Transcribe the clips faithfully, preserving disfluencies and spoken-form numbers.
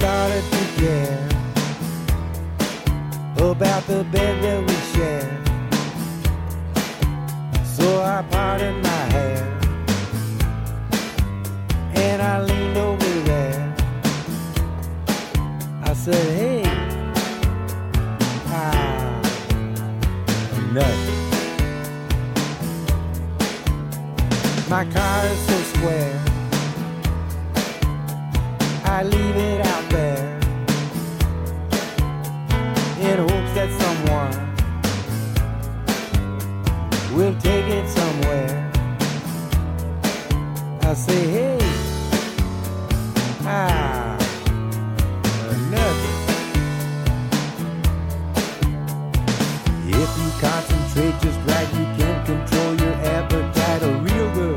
started to care about the bed that we share. So I parted my hair and I leaned over there. I said, hey, ah, nothing. My car is so square, I leave it out there in hopes that someone will take it somewhere. I say, hey, ah, nothing. If you concentrate just right, you can control your appetite real good.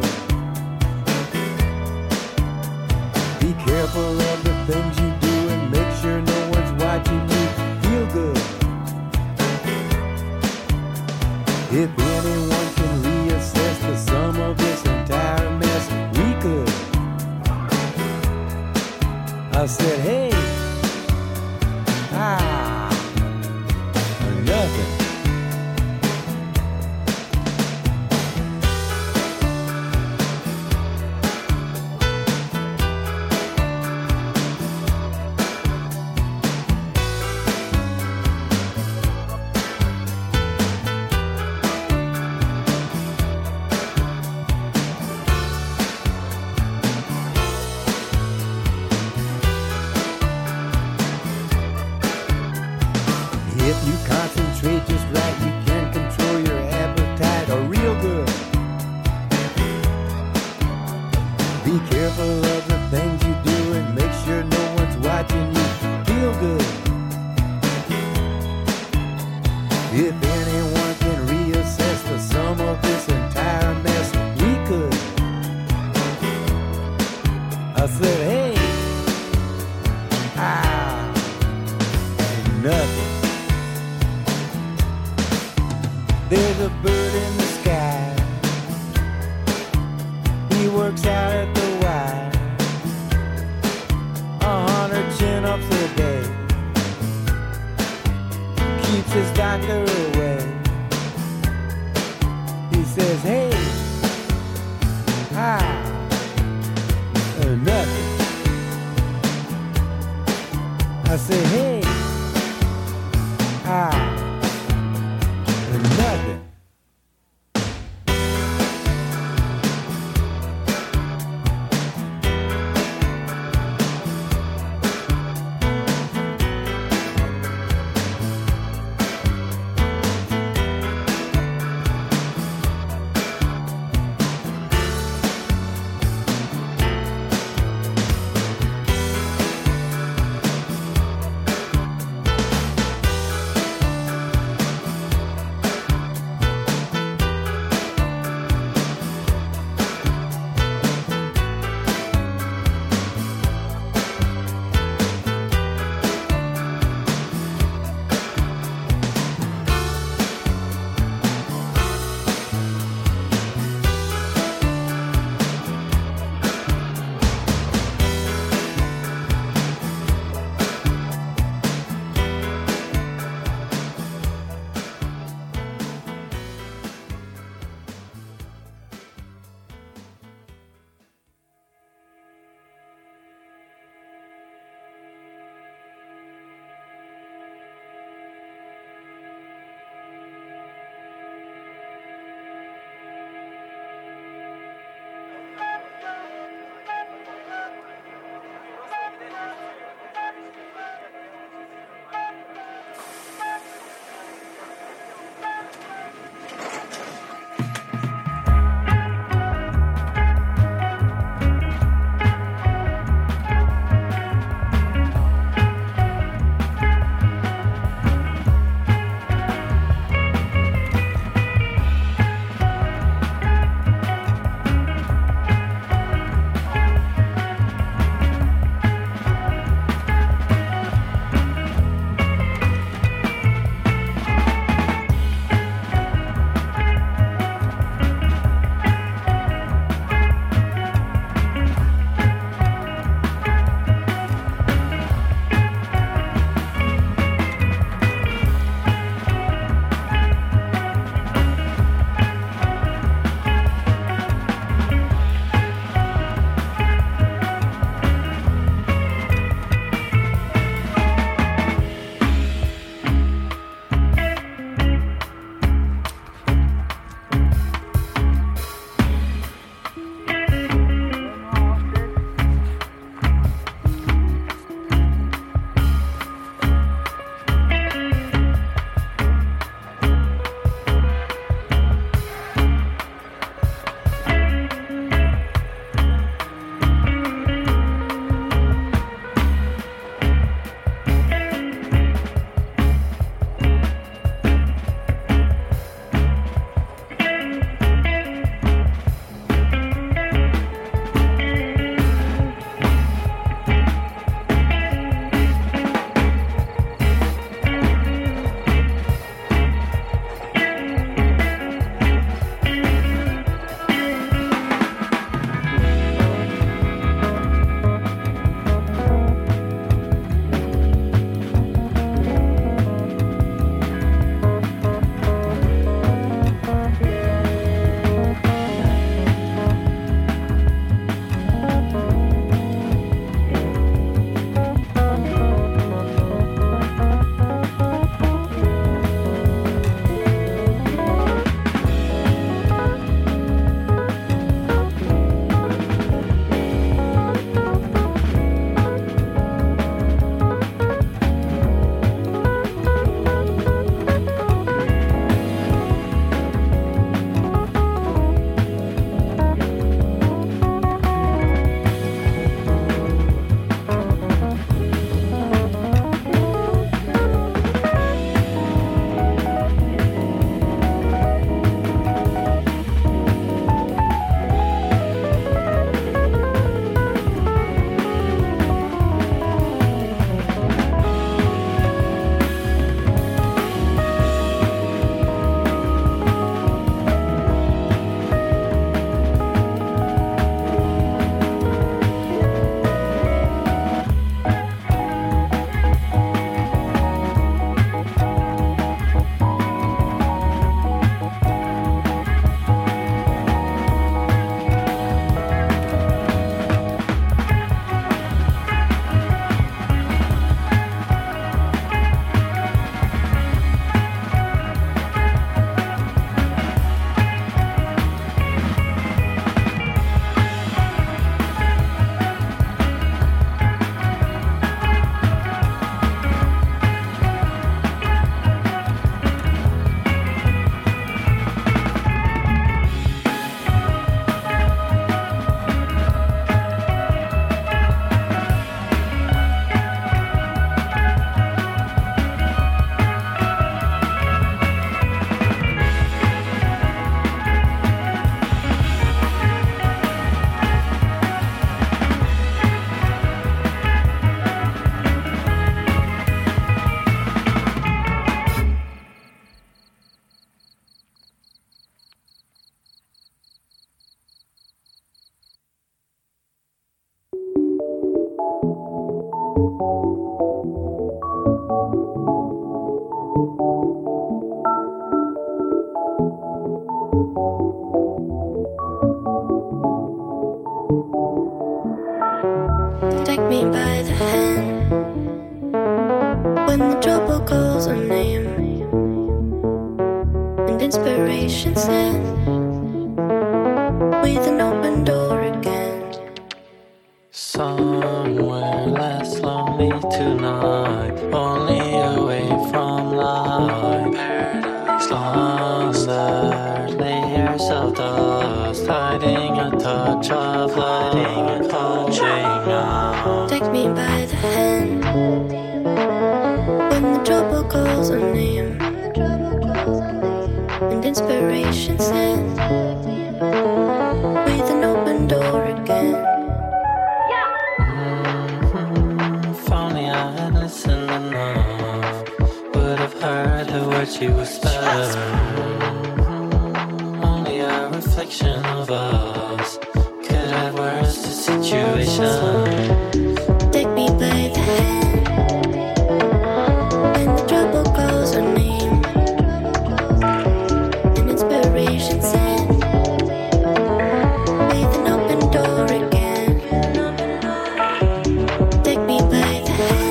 Be careful of the things you do and make sure no one's watching you. Feel good. If anyone can reassess the sum of this entire mess, we could. I said, hey, ah, nothing. If you concentrate just right, you can control your appetite or real good. Be careful of the things you do and make sure no one's watching you. Feel good. If anyone can reassess the sum of this entire mess, we could. I said, hey, ah, nothing. There's a bird in the sky. He works out at the Y. A hundred chin-ups a day. Keeps his doctor away. He says, hey, ah, uh, nothing. I say, hey, ah, nothing. by the hand when the trouble calls our name and inspiration sent with an open door again. Somewhere less lonely tonight, only away from light. Paradise lost, layers of dust, hiding a touch of light, touching out. Take me by the hand when the trouble calls our name and inspiration sent with an open door again. Heard the words she whispered. Only a reflection of us could have worse the situation. Take me by the hand when the trouble calls our name and inspiration sent with an open door again. Take me by the hand.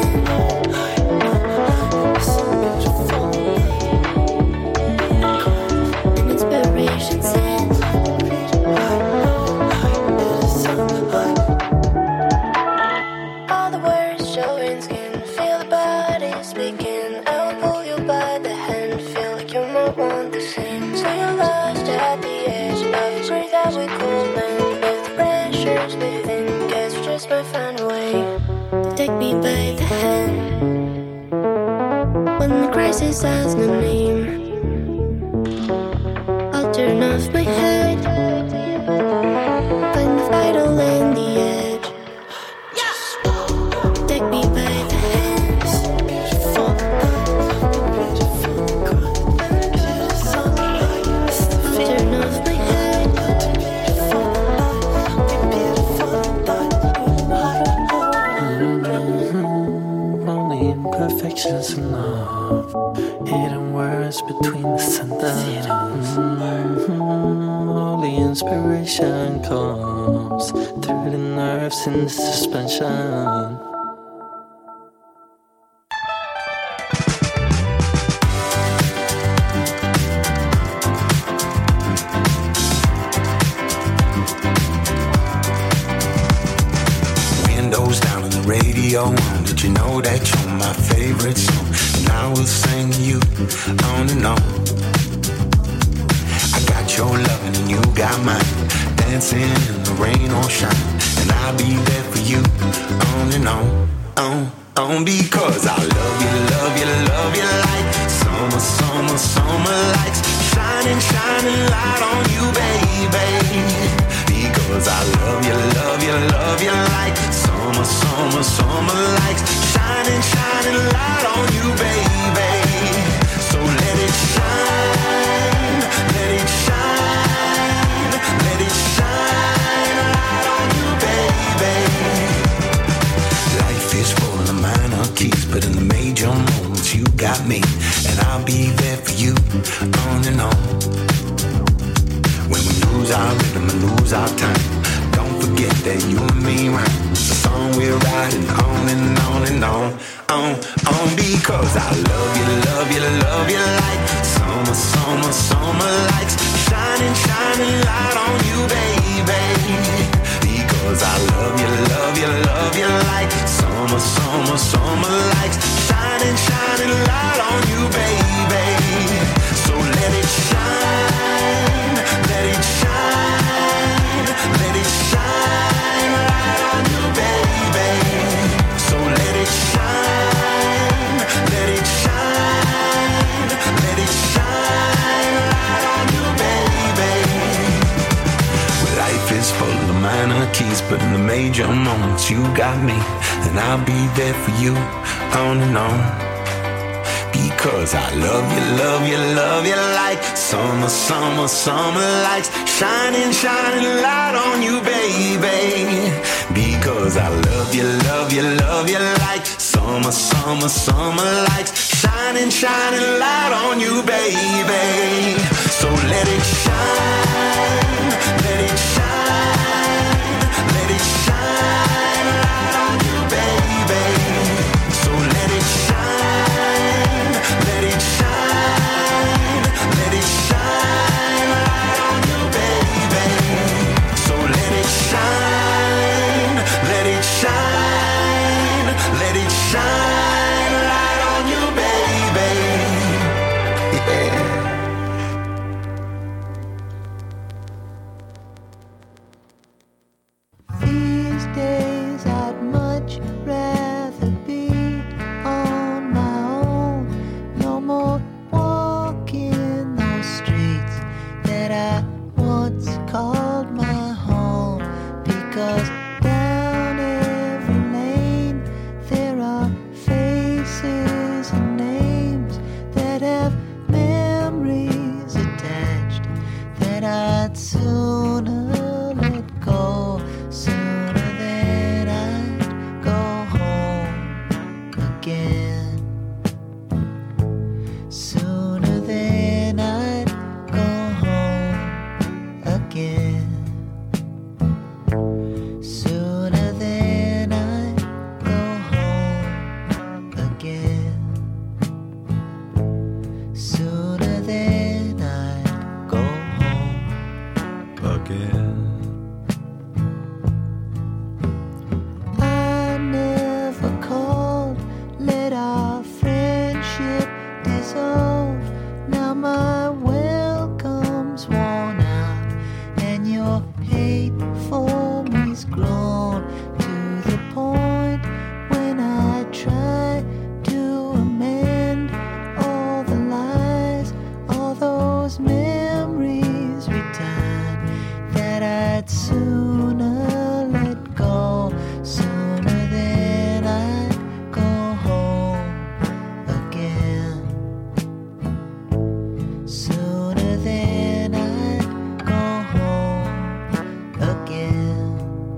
Crisis has no name. I'll turn off my head, find the vital and the edge. Take me by the hands. I'll turn off my head. Mm-hmm. Only imperfections enough. Hidden words between the sentences. Mm-hmm. Only inspiration comes through the nerves in the suspension. Windows down on the radio. Did you know that you're my favorite song? And I will sing you on and on. I got your loving and you got mine, dancing in the rain or shine. And I'll be there for you on and on, on, on. Because I love you, love you, love you like summer, summer, summer lights, shining, shining light on you, baby. Because I love you, love you, love you like summer, summer, summer lights, shining, shining light on you, baby. So let it shine, let it shine, let it shine light on you, baby. Life is full of minor keys, but in the major moments you got me, and I'll be there for you on and on. When we lose our rhythm and lose our time, don't forget that you and me rhyme. It's a song we're riding on and on and on, on, on. Because I love you, love you, love you like summer, summer, summer lights, shining, shining light on you, baby. Because I love you, love you, love you like summer, summer, summer lights, shining, shining light on you, baby. So let it shine, let it shine, let it shine light on you, baby. So let it shine, let it shine, let it shine light on you, baby. Well, life is full of minor keys, but in the major moments you got me, and I'll be there for you on and on. Because I love you, love you, love you like summer, summer, summer lights, shining, shining light on you, baby. Because I love you, love you, love you like summer, summer, summer lights, shining, shining light on you, baby. So let it shine, let it shine, let it shine light on you, baby. again. I never called, let our friendship dissolve. Now my welcome's worn out, and your hate for me's grown to the point when I try to amend all the lies, all those memories return, that I'd sooner let go, sooner than I'd go home again. Sooner than I'd go home again.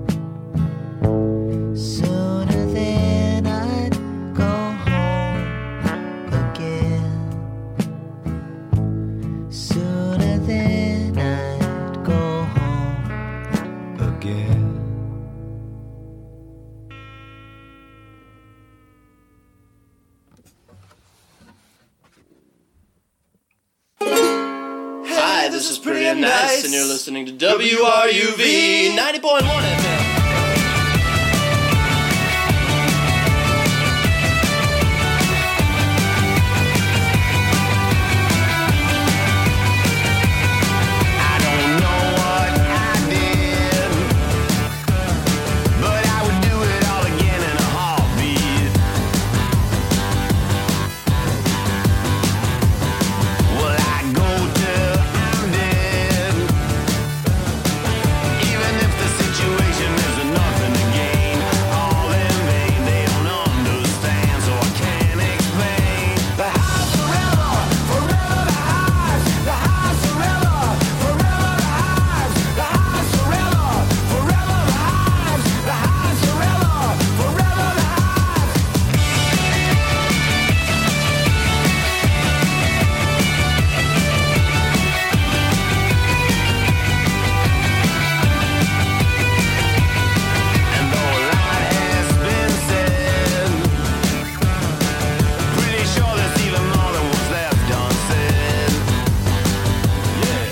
Sooner than I'd go home again. Sooner than I'd go home Again. Hi, this is Pretty and Nice, and you're listening to W R U V ninety point one F M. I don't know what I did, but I would do it all again in a heartbeat. Well, I go till I'm dead, even if the situation is nothing to gain. All in vain, they don't understand, so I can't explain. The house forever, forever the highs. The house forever, forever the highs. The house forever, forever the highs. The house forever, forever the highs. And though a lot has been said, pretty sure there's even more than what's left unsaid. Yeah.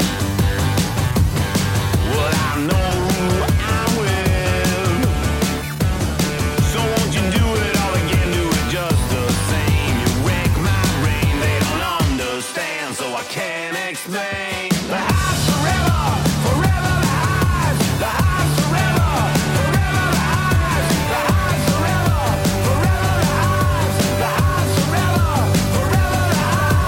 Well, I know who I'm with, so won't you do it all again, do it just the same. You wreck my brain, they don't understand, so I can't explain. The house forever, forever the highs. The house forever, forever the highs. The house forever, forever the highs. The house forever, forever the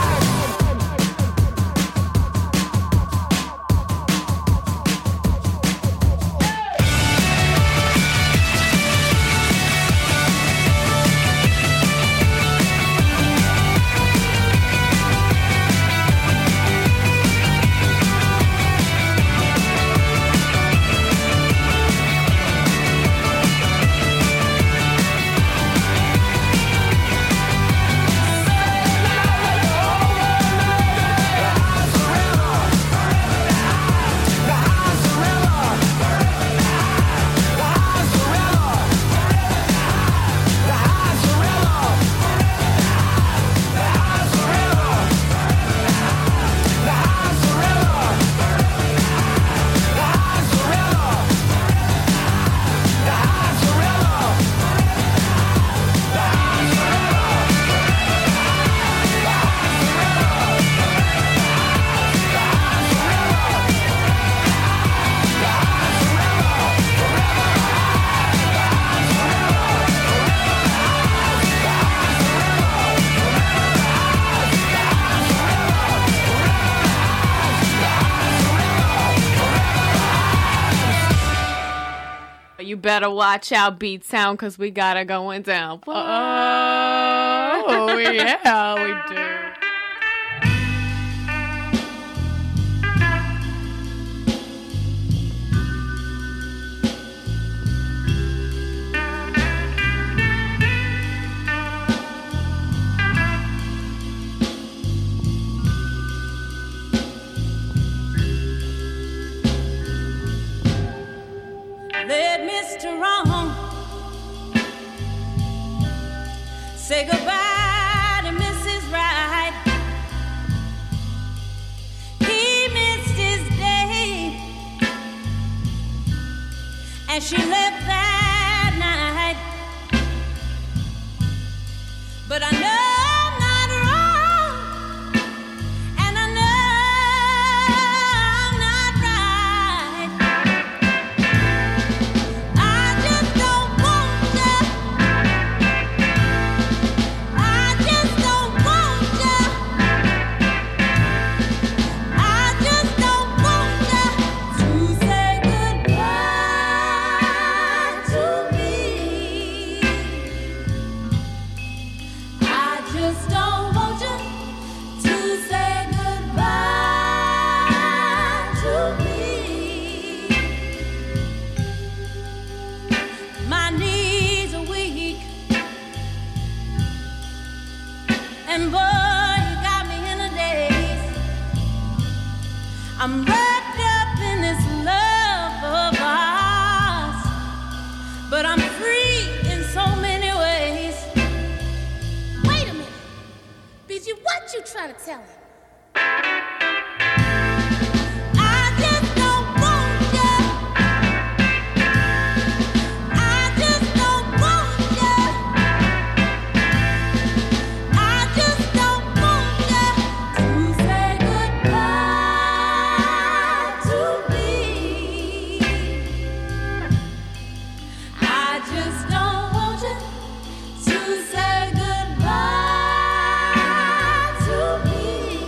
You better watch out, Beat Sound, because we got it going down. Oh, yeah, we do. Let Mister Wrong say goodbye to Missus Right. He missed his day as she left that night. But I know I'm not wrong, and I know I'm not right. I just don't want you. I just don't want you. I just don't want you to say goodbye to me. I just don't want you to say goodbye to me. My knees are weak, and boy, you got me in a daze. I'm wrapped up in this love of ours, but I'm free in so many ways. Wait a minute. Bijou, what you trying to tell him? I just don't want you. I just don't want you. I just don't want you to say goodbye to me. I just don't want you to say goodbye to me.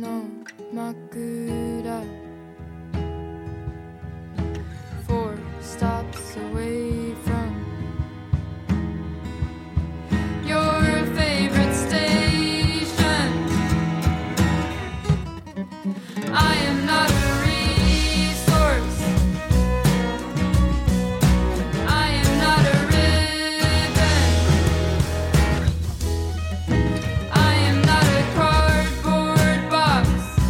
の枕 Four stops away from your favorite station. I am not a resource. I am not a ribbon. I am not a cardboard box,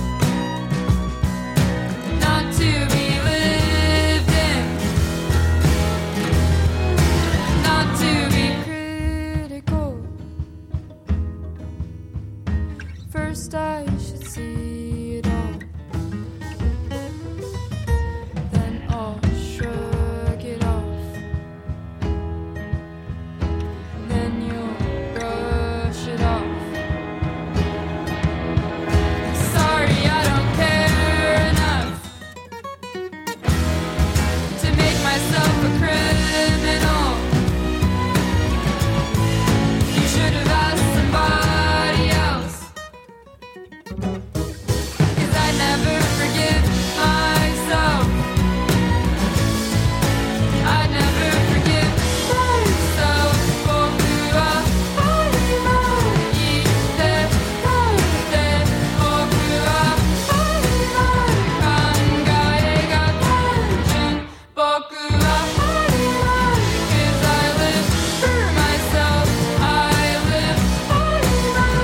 not to be lived in, not to be critical. First I should see it all, then I'll shrug it off, then you'll brush it off. Sorry, I don't care enough to make myself a criminal. You should have asked somebody else, 'cause I never forgive myself. I never forgive myself. 僕は曖昧で僕は曖昧、考えが単純。僕は曖昧 'cause I live for myself. I live曖昧.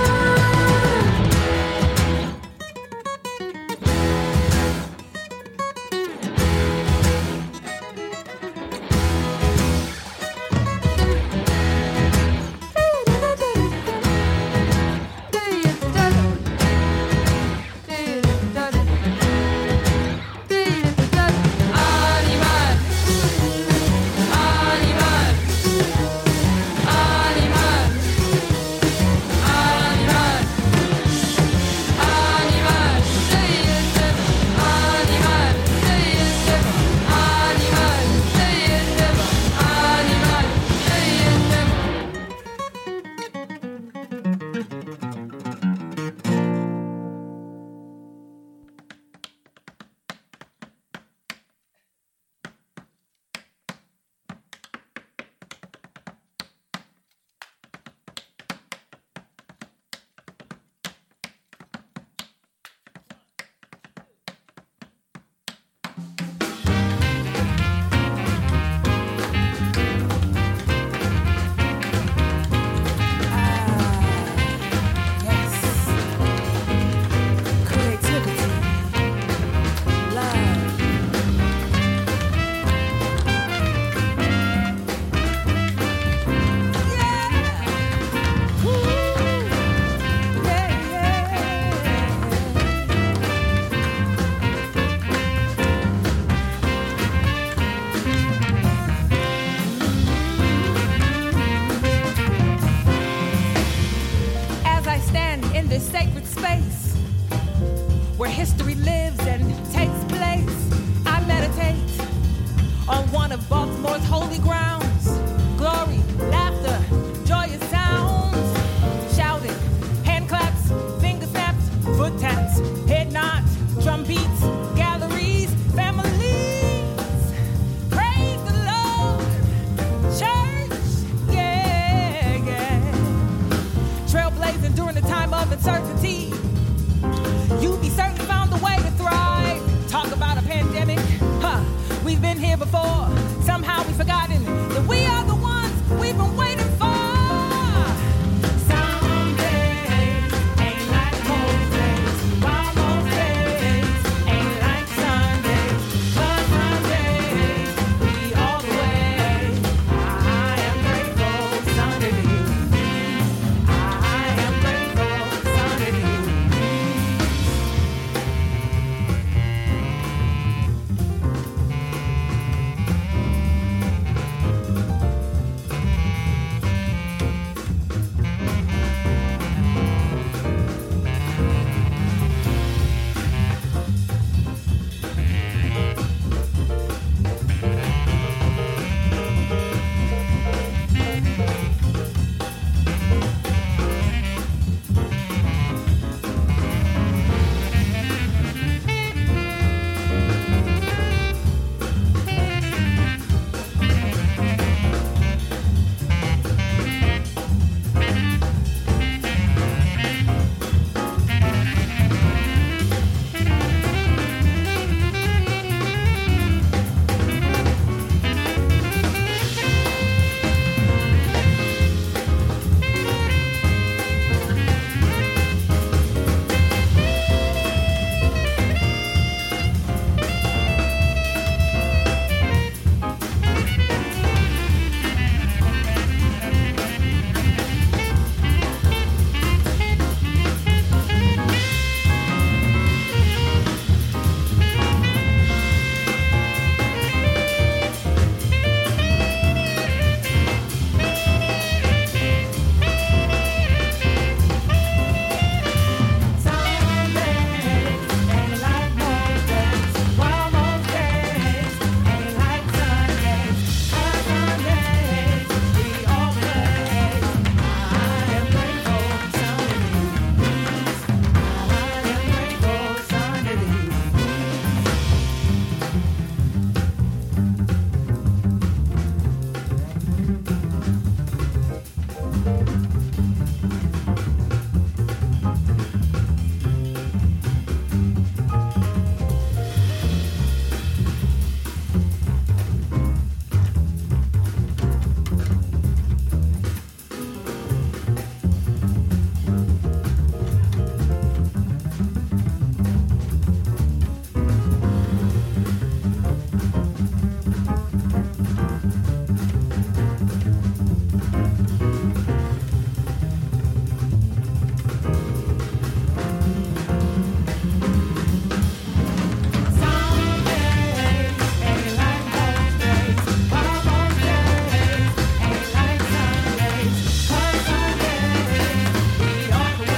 As I stand in this sacred space where history lives and takes place, I meditate on one of Baltimore's holy grounds. Glory, laughter, joyous sounds, shouting, hand claps, finger snaps, foot taps, head nods, drum beats, galleries, families. Praise the Lord, church, yeah, yeah. Trailblazing during the time of uncertainty. You be certain found a way to thrive. Talk about a pandemic, huh? We've been here before. Somehow we've forgotten that we are the ones